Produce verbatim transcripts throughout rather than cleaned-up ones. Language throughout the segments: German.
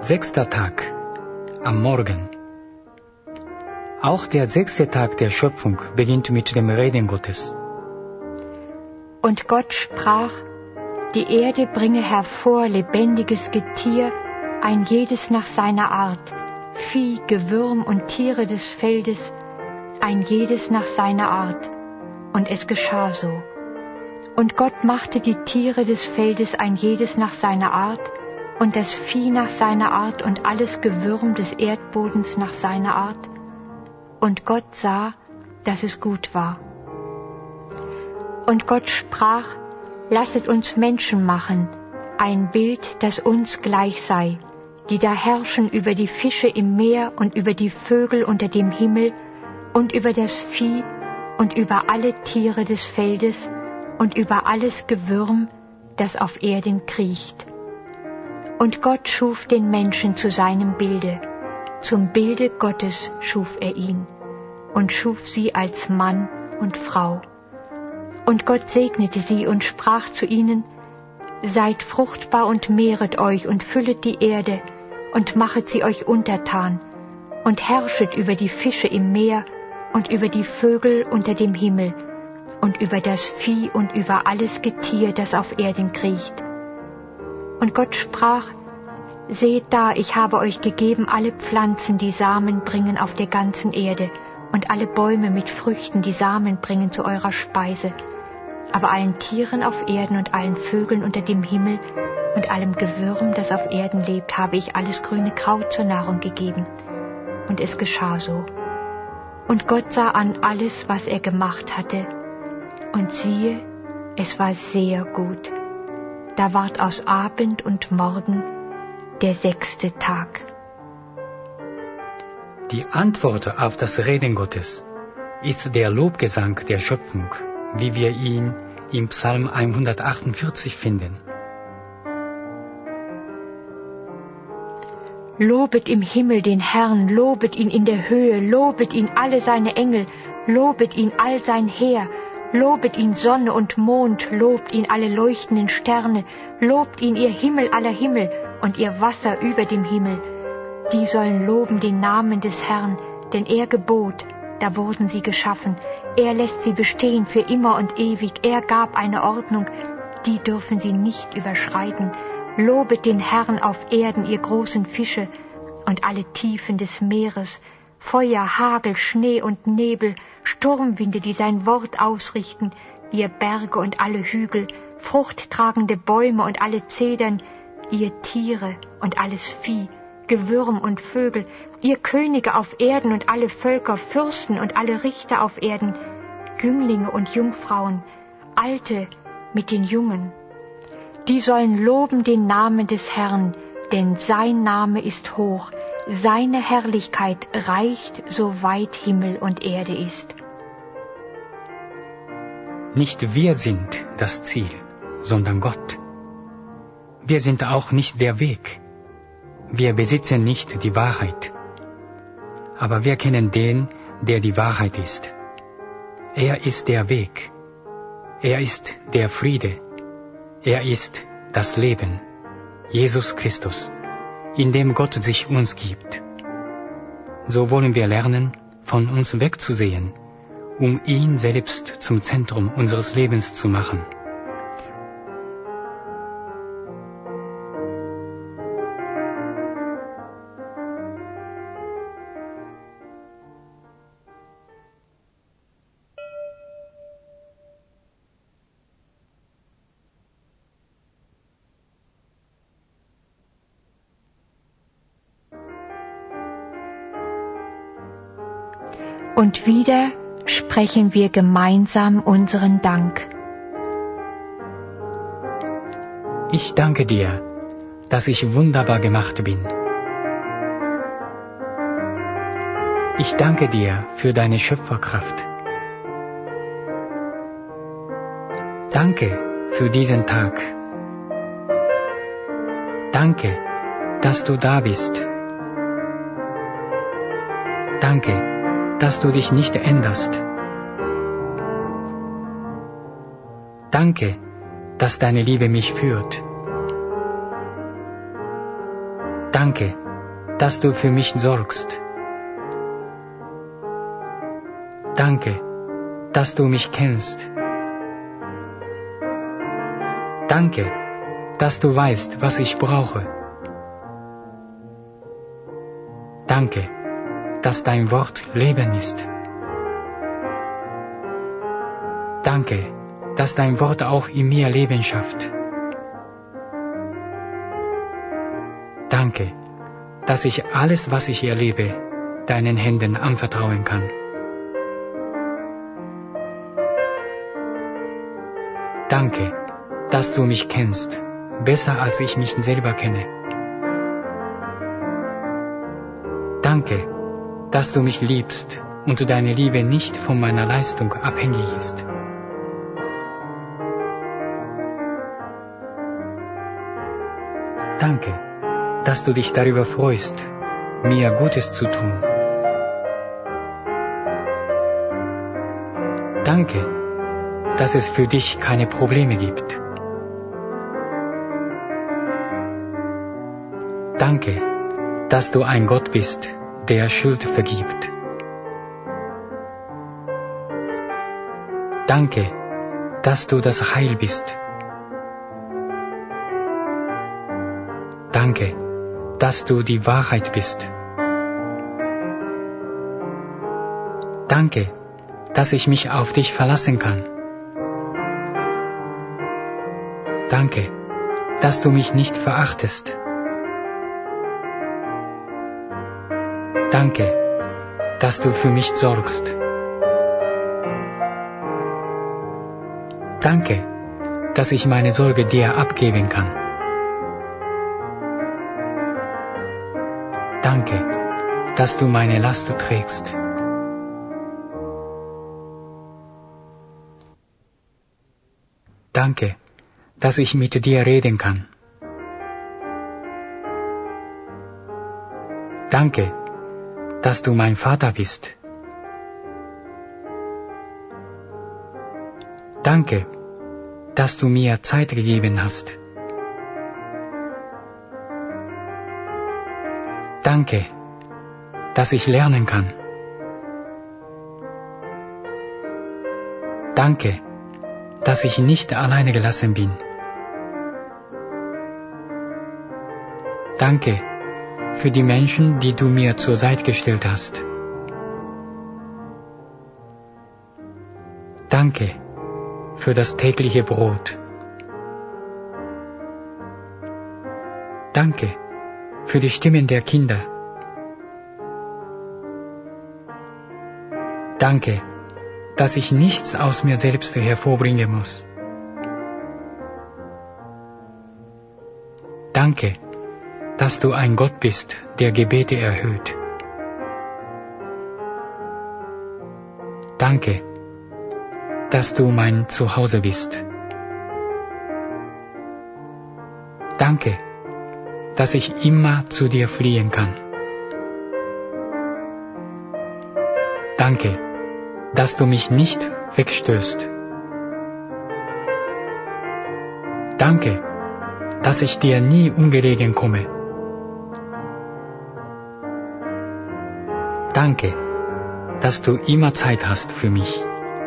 Sechster Tag, am Morgen. Auch der sechste Tag der Schöpfung beginnt mit dem Reden Gottes. Und Gott sprach, die Erde bringe hervor lebendiges Getier, ein jedes nach seiner Art, Vieh, Gewürm und Tiere des Feldes, ein jedes nach seiner Art. Und es geschah so. Und Gott machte die Tiere des Feldes ein jedes nach seiner Art, und das Vieh nach seiner Art und alles Gewürm des Erdbodens nach seiner Art. Und Gott sah, dass es gut war. Und Gott sprach, lasset uns Menschen machen, ein Bild, das uns gleich sei, die da herrschen über die Fische im Meer und über die Vögel unter dem Himmel und über das Vieh und über alle Tiere des Feldes und über alles Gewürm, das auf Erden kriecht. Und Gott schuf den Menschen zu seinem Bilde, zum Bilde Gottes schuf er ihn und schuf sie als Mann und Frau. Und Gott segnete sie und sprach zu ihnen, seid fruchtbar und mehret euch und füllet die Erde und machet sie euch untertan und herrschet über die Fische im Meer und über die Vögel unter dem Himmel und über das Vieh und über alles Getier, das auf Erden kriecht. Und Gott sprach, seht da, ich habe euch gegeben alle Pflanzen, die Samen bringen auf der ganzen Erde, und alle Bäume mit Früchten, die Samen bringen zu eurer Speise. Aber allen Tieren auf Erden und allen Vögeln unter dem Himmel und allem Gewürm, das auf Erden lebt, habe ich alles grüne Kraut zur Nahrung gegeben. Und es geschah so. Und Gott sah an alles, was er gemacht hatte, und siehe, es war sehr gut. Da ward aus Abend und Morgen der sechste Tag. Die Antwort auf das Reden Gottes ist der Lobgesang der Schöpfung, wie wir ihn im Psalm hundertachtundvierzig finden. Lobet im Himmel den Herrn, lobet ihn in der Höhe, lobet ihn alle seine Engel, lobet ihn all sein Heer, lobet ihn Sonne und Mond, lobt ihn alle leuchtenden Sterne, lobt ihn ihr Himmel aller Himmel und ihr Wasser über dem Himmel. Die sollen loben den Namen des Herrn, denn er gebot, da wurden sie geschaffen. Er lässt sie bestehen für immer und ewig. Er gab eine Ordnung, die dürfen sie nicht überschreiten. Lobet den Herrn auf Erden, ihr großen Fische und alle Tiefen des Meeres, Feuer, Hagel, Schnee und Nebel, Sturmwinde, die sein Wort ausrichten, ihr Berge und alle Hügel, fruchttragende Bäume und alle Zedern, ihr Tiere und alles Vieh, Gewürm und Vögel, ihr Könige auf Erden und alle Völker, Fürsten und alle Richter auf Erden, Jünglinge und Jungfrauen, Alte mit den Jungen. Die sollen loben den Namen des Herrn, denn sein Name ist hoch, seine Herrlichkeit reicht, so weit Himmel und Erde ist. Nicht wir sind das Ziel, sondern Gott. Wir sind auch nicht der Weg. Wir besitzen nicht die Wahrheit. Aber wir kennen den, der die Wahrheit ist. Er ist der Weg. Er ist der Friede. Er ist das Leben, Jesus Christus, in dem Gott sich uns gibt. So wollen wir lernen, von uns wegzusehen, um ihn selbst zum Zentrum unseres Lebens zu machen. Und wieder sprechen wir gemeinsam unseren Dank. Ich danke dir, dass ich wunderbar gemacht bin. Ich danke dir für deine Schöpferkraft. Danke für diesen Tag. Danke, dass du da bist. Danke, dass du dich nicht änderst. Danke, dass deine Liebe mich führt. Danke, dass du für mich sorgst. Danke, dass du mich kennst. Danke, dass du weißt, was ich brauche. Danke, dass dein Wort Leben ist. Danke, dass dein Wort auch in mir Leben schafft. Danke, dass ich alles, was ich erlebe, deinen Händen anvertrauen kann. Danke, dass du mich kennst, besser als ich mich selber kenne. Danke, dass du mich liebst und deine Liebe nicht von meiner Leistung abhängig ist. Danke, dass du dich darüber freust, mir Gutes zu tun. Danke, dass es für dich keine Probleme gibt. Danke, dass du ein Gott bist, der Schuld vergibt. Danke, dass du das Heil bist. Danke, dass du die Wahrheit bist. Danke, dass ich mich auf dich verlassen kann. Danke, dass du mich nicht verachtest. Danke, dass du für mich sorgst. Danke, dass ich meine Sorge dir abgeben kann. Danke, dass du meine Last trägst. Danke, dass ich mit dir reden kann. Danke, dass du mein Vater bist. Danke, dass du mir Zeit gegeben hast. Danke, dass ich lernen kann. Danke, dass ich nicht alleine gelassen bin. Danke für die Menschen, die du mir zur Seite gestellt hast. Danke für das tägliche Brot. Danke für die Stimmen der Kinder. Danke, dass ich nichts aus mir selbst hervorbringen muss. Danke, dass du ein Gott bist, der Gebete erhöht. Danke, dass du mein Zuhause bist. Danke, dass ich immer zu dir fliehen kann. Danke, dass du mich nicht wegstößt. Danke, dass ich dir nie ungelegen komme. Danke, dass du immer Zeit hast für mich.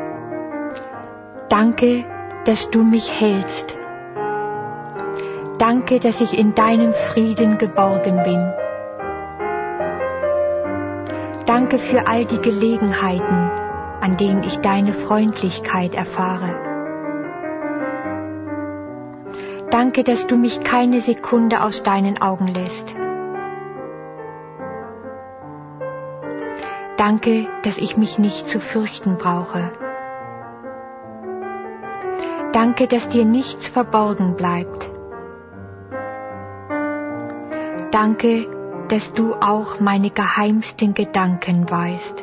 Danke, dass du mich hältst. Danke, dass ich in deinem Frieden geborgen bin. Danke für all die Gelegenheiten, an denen ich deine Freundlichkeit erfahre. Danke, dass du mich keine Sekunde aus deinen Augen lässt. Danke, dass ich mich nicht zu fürchten brauche. Danke, dass dir nichts verborgen bleibt. Danke, dass du auch meine geheimsten Gedanken weißt.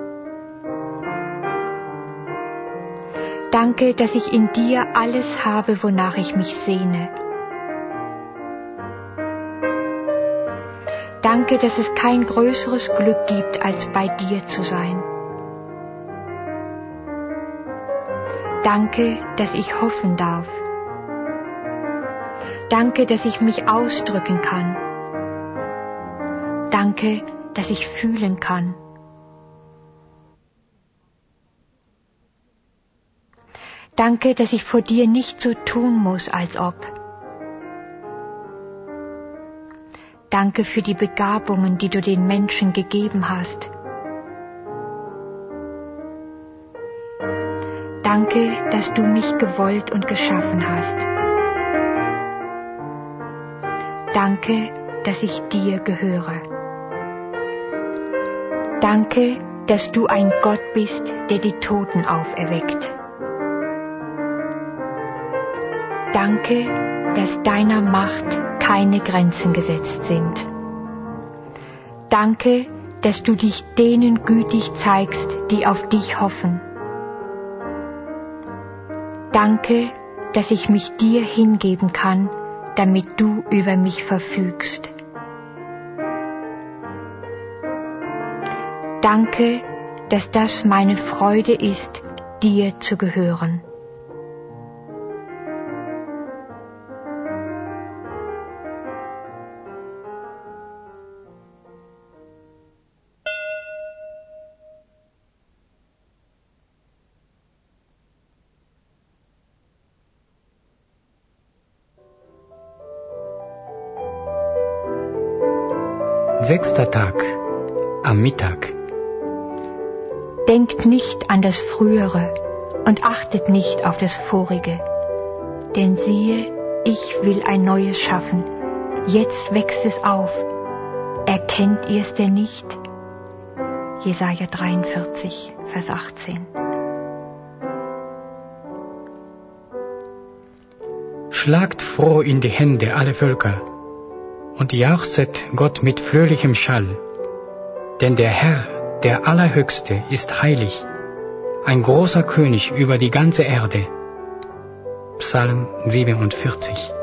Danke, dass ich in dir alles habe, wonach ich mich sehne. Danke, dass es kein größeres Glück gibt, als bei dir zu sein. Danke, dass ich hoffen darf. Danke, dass ich mich ausdrücken kann. Danke, dass ich fühlen kann. Danke, dass ich vor dir nicht so tun muss, als ob. Danke für die Begabungen, die du den Menschen gegeben hast. Danke, dass du mich gewollt und geschaffen hast. Danke, dass ich dir gehöre. Danke, dass du ein Gott bist, der die Toten auferweckt. Danke, dass deiner Macht keine Grenzen gesetzt sind. Danke, dass du dich denen gütig zeigst, die auf dich hoffen. Danke, dass ich mich dir hingeben kann, damit du über mich verfügst. Danke, dass das meine Freude ist, dir zu gehören. Sechster Tag, am Mittag. Denkt nicht an das Frühere und achtet nicht auf das Vorige. Denn siehe, ich will ein Neues schaffen. Jetzt wächst es auf. Erkennt ihr es denn nicht? Jesaja dreiundvierzig, Vers achtzehn. Schlagt froh in die Hände alle Völker und jauchzet Gott mit fröhlichem Schall. Denn der Herr, der Allerhöchste, ist heilig, ein großer König über die ganze Erde. Psalm siebenundvierzig.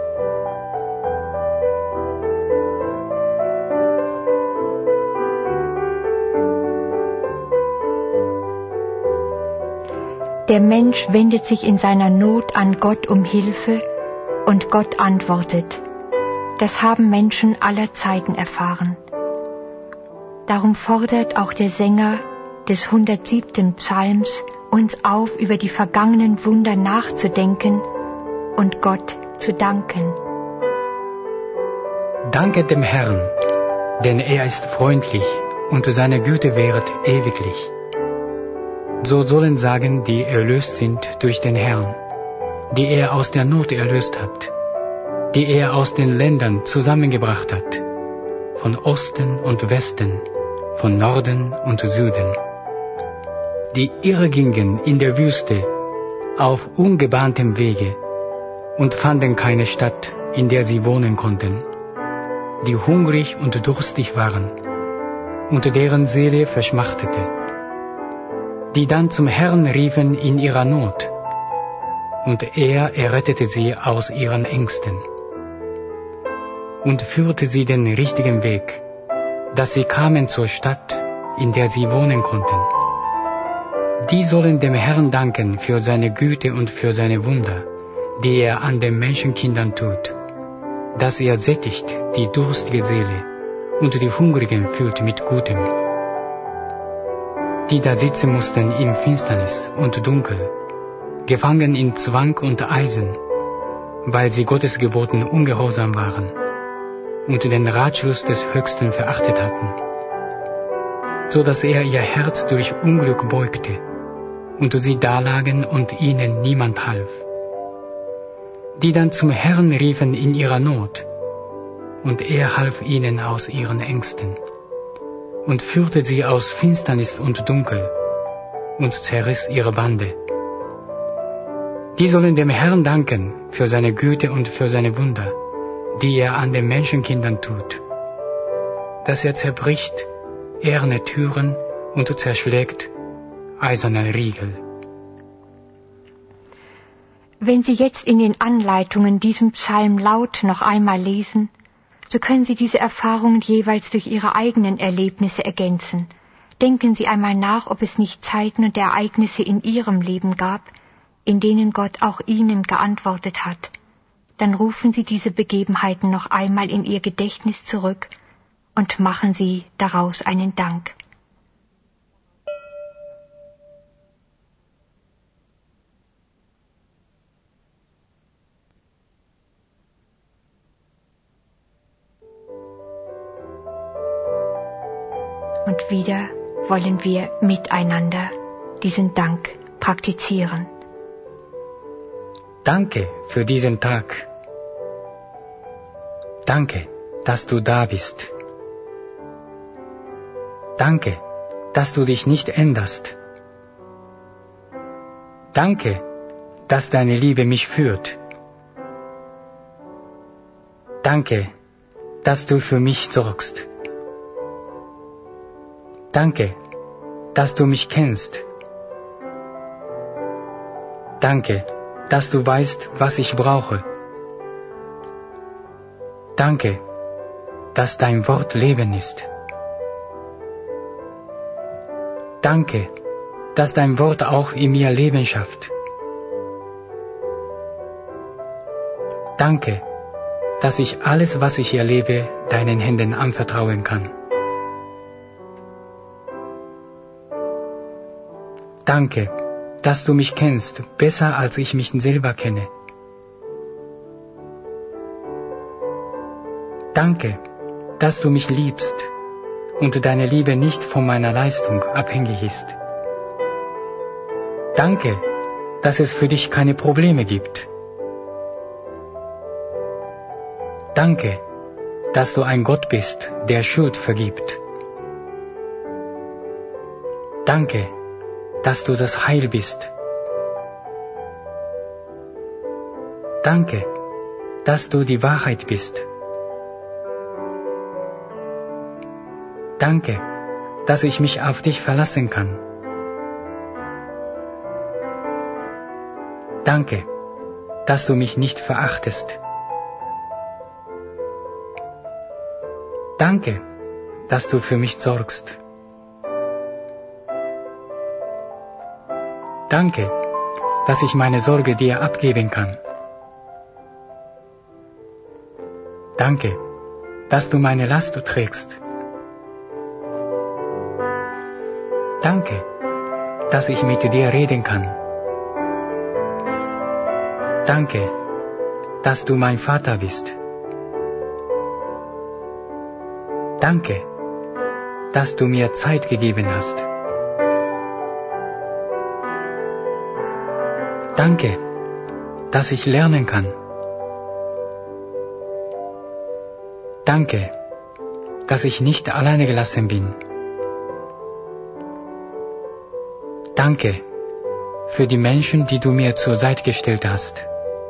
Der Mensch wendet sich in seiner Not an Gott um Hilfe und Gott antwortet. Das haben Menschen aller Zeiten erfahren. Darum fordert auch der Sänger des hundertsiebten Psalms uns auf, über die vergangenen Wunder nachzudenken und Gott zu danken. Danket dem Herrn, denn er ist freundlich und seine Güte währet ewiglich. So sollen sagen, die erlöst sind durch den Herrn, die er aus der Not erlöst hat, die er aus den Ländern zusammengebracht hat, von Osten und Westen, von Norden und Süden. Die irregingen in der Wüste auf ungebahntem Wege und fanden keine Stadt, in der sie wohnen konnten, die hungrig und durstig waren und deren Seele verschmachtete, die dann zum Herrn riefen in ihrer Not, und er errettete sie aus ihren Ängsten und führte sie den richtigen Weg, dass sie kamen zur Stadt, in der sie wohnen konnten. Die sollen dem Herrn danken für seine Güte und für seine Wunder, die er an den Menschenkindern tut, dass er sättigt die durstige Seele und die Hungrigen füllt mit Gutem. Die da sitzen mussten in Finsternis und Dunkel, gefangen in Zwang und Eisen, weil sie Gottes Geboten ungehorsam waren und den Ratschluss des Höchsten verachtet hatten, so dass er ihr Herz durch Unglück beugte und sie dalagen und ihnen niemand half. Die dann zum Herrn riefen in ihrer Not, und er half ihnen aus ihren Ängsten und führte sie aus Finsternis und Dunkel und zerriss ihre Bande. Die sollen dem Herrn danken für seine Güte und für seine Wunder, die er an den Menschenkindern tut, dass er zerbricht eherne Türen und zerschlägt eiserne Riegel. Wenn Sie jetzt in den Anleitungen diesen Psalm laut noch einmal lesen, so können Sie diese Erfahrungen jeweils durch Ihre eigenen Erlebnisse ergänzen. Denken Sie einmal nach, ob es nicht Zeiten und Ereignisse in Ihrem Leben gab, in denen Gott auch Ihnen geantwortet hat. Dann rufen Sie diese Begebenheiten noch einmal in Ihr Gedächtnis zurück und machen Sie daraus einen Dank. Und wieder wollen wir miteinander diesen Dank praktizieren. Danke für diesen Tag. Danke, dass du da bist. Danke, dass du dich nicht änderst. Danke, dass deine Liebe mich führt. Danke, dass du für mich sorgst. Danke, dass du mich kennst. Danke, dass du weißt, was ich brauche. Danke, dass dein Wort Leben ist. Danke, dass dein Wort auch in mir Leben schafft. Danke, dass ich alles, was ich erlebe, deinen Händen anvertrauen kann. Danke, dass du mich kennst, besser als ich mich selber kenne. Danke, dass du mich liebst und deine Liebe nicht von meiner Leistung abhängig ist. Danke, dass es für dich keine Probleme gibt. Danke, dass du ein Gott bist, der Schuld vergibt. Danke, dass du das Heil bist. Danke, dass du die Wahrheit bist. Danke, dass ich mich auf dich verlassen kann. Danke, dass du mich nicht verachtest. Danke, dass du für mich sorgst. Danke, dass ich meine Sorge dir abgeben kann. Danke, dass du meine Last trägst. Danke, dass ich mit dir reden kann. Danke, dass du mein Vater bist. Danke, dass du mir Zeit gegeben hast. Danke, dass ich lernen kann. Danke, dass ich nicht alleine gelassen bin. Danke für die Menschen, die du mir zur Seite gestellt hast.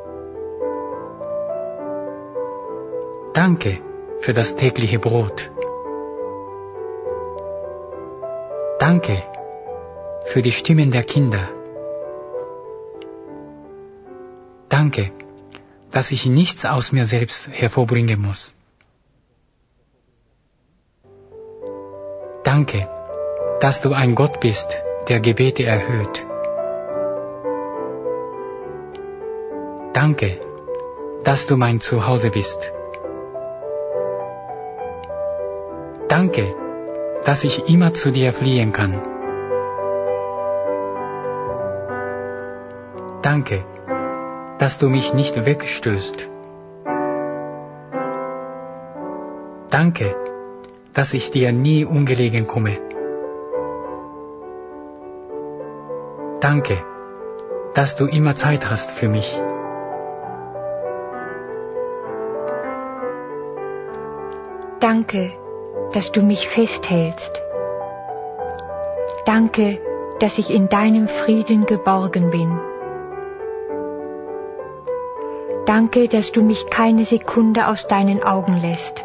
Danke für das tägliche Brot. Danke für die Stimmen der Kinder. Danke, dass ich nichts aus mir selbst hervorbringen muss. Danke, dass du ein Gott bist, der Gebete erhört. Danke, dass du mein Zuhause bist. Danke, dass ich immer zu dir fliehen kann. Danke, dass du mich nicht wegstößt. Danke, dass ich dir nie ungelegen komme. Danke, dass du immer Zeit hast für mich. Danke, dass du mich festhältst. Danke, dass ich in deinem Frieden geborgen bin. Danke, dass du mich keine Sekunde aus deinen Augen lässt.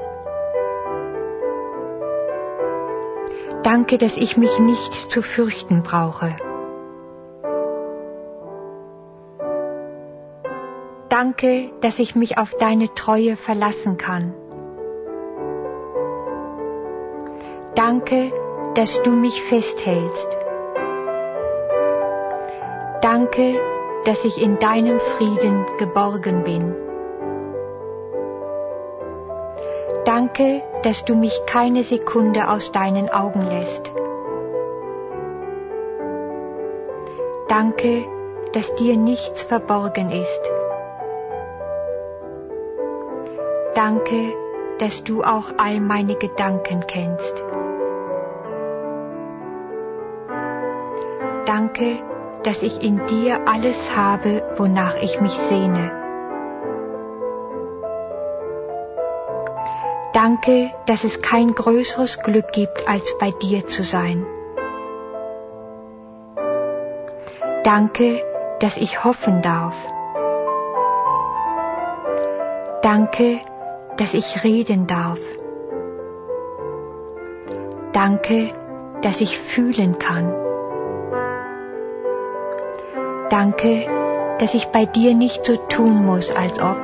Danke, dass ich mich nicht zu fürchten brauche. Danke, dass ich mich auf deine Treue verlassen kann. Danke, dass du mich festhältst. Danke, dass ich in deinem Frieden geborgen bin. Danke, dass du mich keine Sekunde aus deinen Augen lässt. Danke, dass dir nichts verborgen ist. Danke, dass du auch all meine Gedanken kennst. Danke, dass ich in dir alles habe, wonach ich mich sehne. Danke, dass es kein größeres Glück gibt, als bei dir zu sein. Danke, dass ich hoffen darf. Danke, dass ich reden darf. Danke, dass ich fühlen kann. Danke, dass ich bei dir nicht so tun muss, als ob.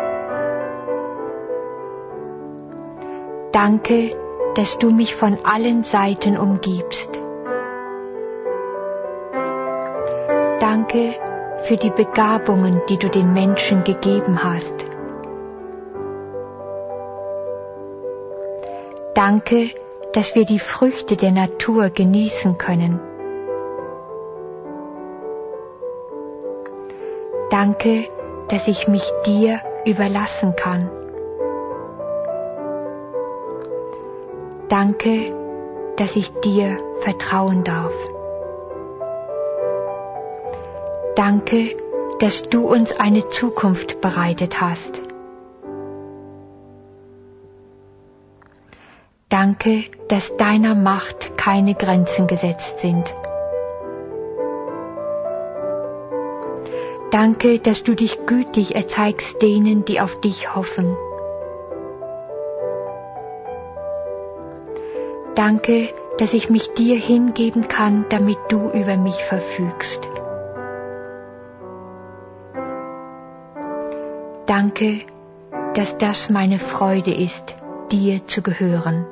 Danke, dass du mich von allen Seiten umgibst. Danke für die Begabungen, die du den Menschen gegeben hast. Danke, dass wir die Früchte der Natur genießen können. Danke, dass ich mich dir überlassen kann. Danke, dass ich dir vertrauen darf. Danke, dass du uns eine Zukunft bereitet hast. Danke, dass deiner Macht keine Grenzen gesetzt sind. Danke, dass du dich gütig erzeigst denen, die auf dich hoffen. Danke, dass ich mich dir hingeben kann, damit du über mich verfügst. Danke, dass das meine Freude ist, dir zu gehören.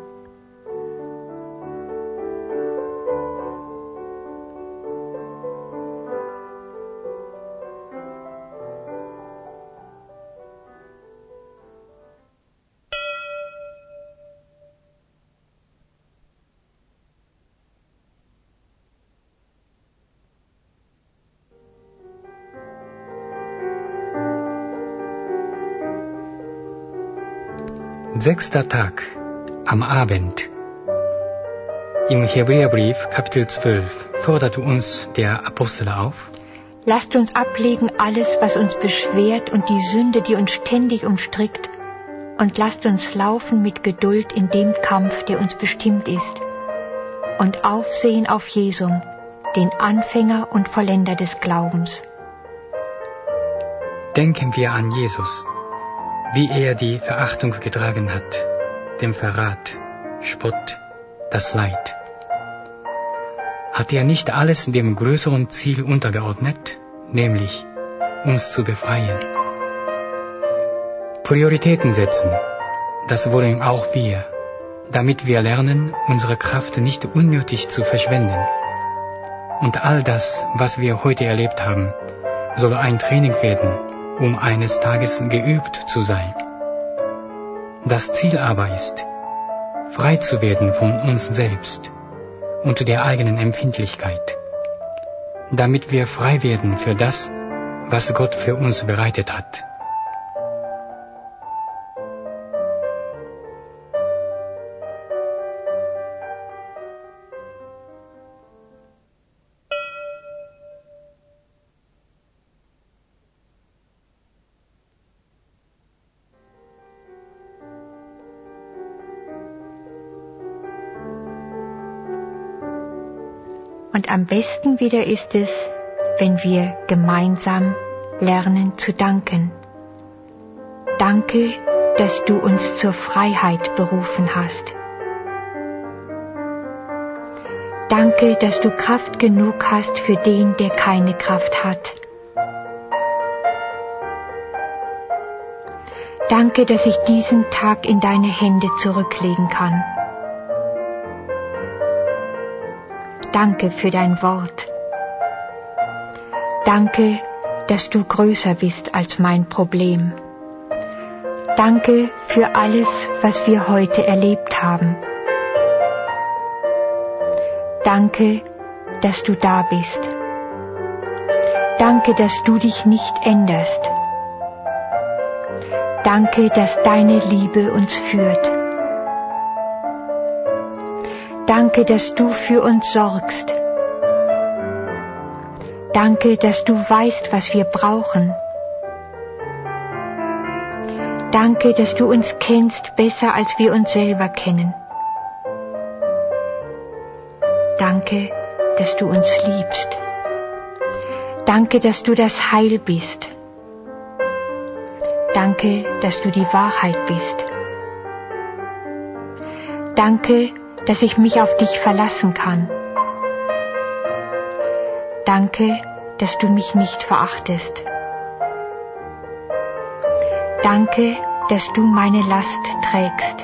Sechster Tag, am Abend. Im Hebräerbrief, Kapitel zwölf, fordert uns der Apostel auf: Lasst uns ablegen alles, was uns beschwert und die Sünde, die uns ständig umstrickt, und lasst uns laufen mit Geduld in dem Kampf, der uns bestimmt ist, und aufsehen auf Jesum, den Anfänger und Vollender des Glaubens. Denken wir an Jesus, wie er die Verachtung getragen hat, den Verrat, Spott, das Leid. Hat er nicht alles dem größeren Ziel untergeordnet, nämlich uns zu befreien? Prioritäten setzen, das wollen auch wir, damit wir lernen, unsere Kraft nicht unnötig zu verschwenden. Und all das, was wir heute erlebt haben, soll ein Training werden, um eines Tages geübt zu sein. Das Ziel aber ist, frei zu werden von uns selbst und der eigenen Empfindlichkeit, damit wir frei werden für das, was Gott für uns bereitet hat. Und am besten wieder ist es, wenn wir gemeinsam lernen zu danken. Danke, dass du uns zur Freiheit berufen hast. Danke, dass du Kraft genug hast für den, der keine Kraft hat. Danke, dass ich diesen Tag in deine Hände zurücklegen kann. Danke für dein Wort. Danke, dass du größer bist als mein Problem. Danke für alles, was wir heute erlebt haben. Danke, dass du da bist. Danke, dass du dich nicht änderst. Danke, dass deine Liebe uns führt. Danke, dass du für uns sorgst. Danke, dass du weißt, was wir brauchen. Danke, dass du uns kennst besser, als wir uns selber kennen. Danke, dass du uns liebst. Danke, dass du das Heil bist. Danke, dass du die Wahrheit bist. Danke, dass ich mich auf dich verlassen kann. Danke, dass du mich nicht verachtest. Danke, dass du meine Last trägst.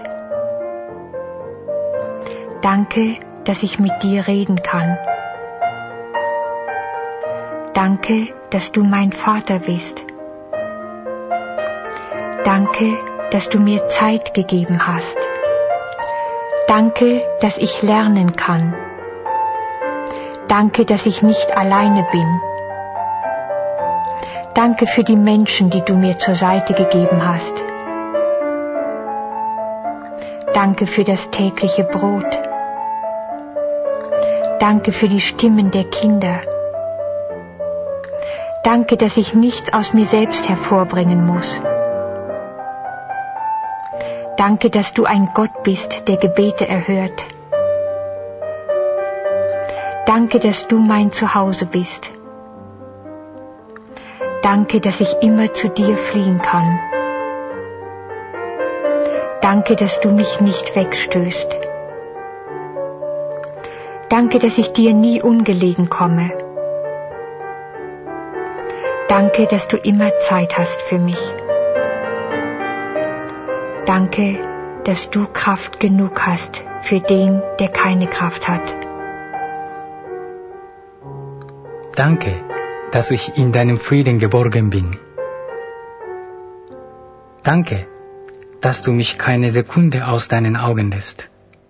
Danke, dass ich mit dir reden kann. Danke, dass du mein Vater bist. Danke, dass du mir Zeit gegeben hast. Danke, dass ich lernen kann. Danke, dass ich nicht alleine bin. Danke für die Menschen, die du mir zur Seite gegeben hast. Danke für das tägliche Brot. Danke für die Stimmen der Kinder. Danke, dass ich nichts aus mir selbst hervorbringen muss. Danke, dass du ein Gott bist, der Gebete erhört. Danke, dass du mein Zuhause bist. Danke, dass ich immer zu dir fliehen kann. Danke, dass du mich nicht wegstößt. Danke, dass ich dir nie ungelegen komme. Danke, dass du immer Zeit hast für mich. Danke, dass du Kraft genug hast für den, der keine Kraft hat. Danke, dass ich in deinem Frieden geborgen bin. Danke, dass du mich keine Sekunde aus deinen Augen lässt.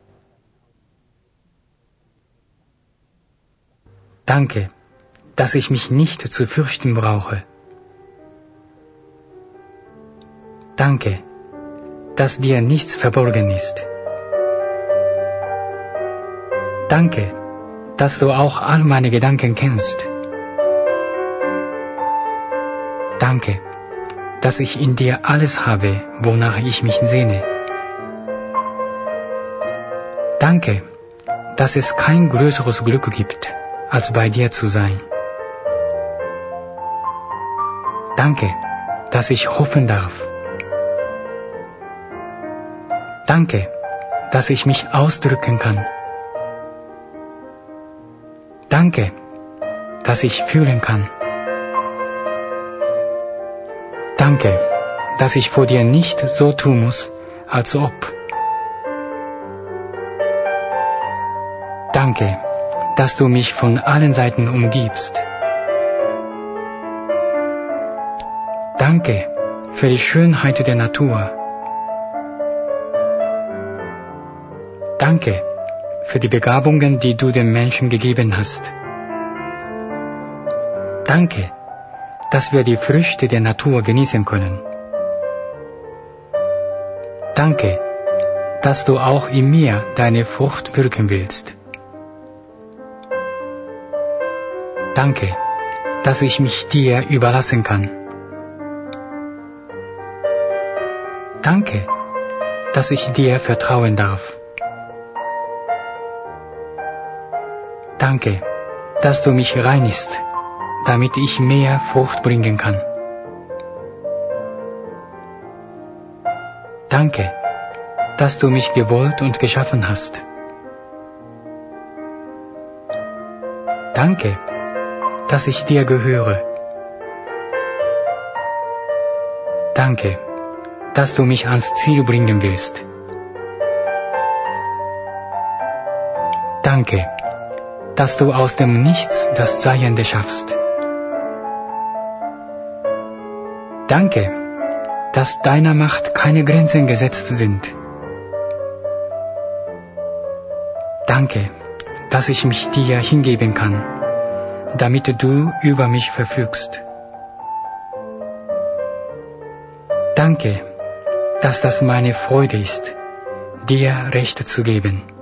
Danke, dass ich mich nicht zu fürchten brauche. Danke, dass dir nichts verborgen ist. Danke, dass du auch all meine Gedanken kennst. Danke, dass ich in dir alles habe, wonach ich mich sehne. Danke, dass es kein größeres Glück gibt, als bei dir zu sein. Danke, dass ich hoffen darf. Danke, dass ich mich ausdrücken kann. Danke, dass ich fühlen kann. Danke, dass ich vor dir nicht so tun muss, als ob. Danke, dass du mich von allen Seiten umgibst. Danke für die Schönheit der Natur. Danke für die Begabungen, die du den Menschen gegeben hast. Danke, dass wir die Früchte der Natur genießen können. Danke, dass du auch in mir deine Frucht wirken willst. Danke, dass ich mich dir überlassen kann. Danke, dass ich dir vertrauen darf. Danke, dass du mich reinigst, damit ich mehr Frucht bringen kann. Danke, dass du mich gewollt und geschaffen hast. Danke, dass ich dir gehöre. Danke, dass du mich ans Ziel bringen willst. Danke, dass du aus dem Nichts das Seiende schaffst. Danke, dass deiner Macht keine Grenzen gesetzt sind. Danke, dass ich mich dir hingeben kann, damit du über mich verfügst. Danke, dass das meine Freude ist, dir Recht zu geben.